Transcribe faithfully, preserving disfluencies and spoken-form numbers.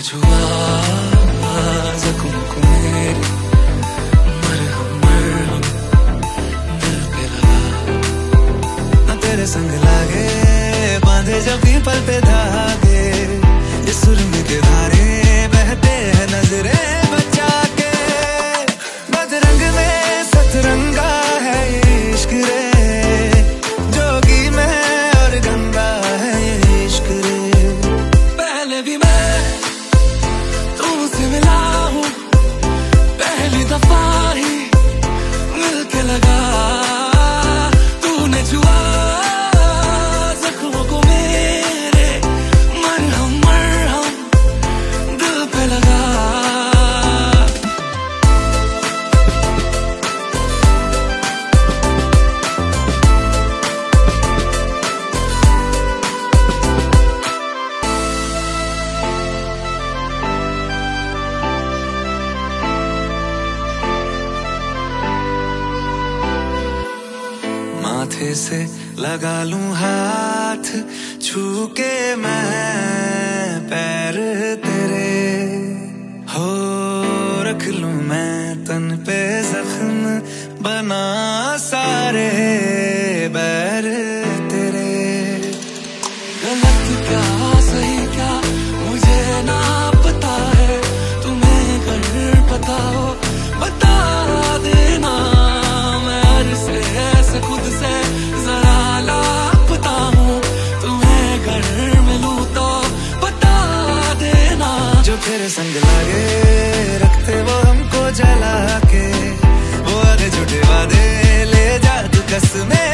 छुआ जख्म को मेरे, मरहम मरहम दिल पे लगा। न तेरे संग लागे बांधे जब भी पल पे धागे, ये सुरंग के धारे बहते हैं नजरे बचा के। बदरंग में सतरंगा है ये इश्क रे, जोगी में और गंगा है ये इश्क रे। पहले भी मैं तुमसे मिला हूँ, पहली दफा ही मिलके लगा। तूने छुआ जख्मों को मेरे, मरहम मरहम दिल पे लगा। माथे से लगा लूं हाथ, छू के मैं पैर तेरे, हो रख लूं मैं तन पे जख्म बना सारे बैर तेरे। गलत क्या सही क्या मुझे ना पता है, तुम्हें अगर पता हो बता देना। मैं से ऐसे खुद से जरा लापता हूँ, तुम्हें अगर मिलूं तो बता देना। जो तेरे संग लागे रखते वो हमको जला के, वो आधे झूठे वादे ले जा तू कसमें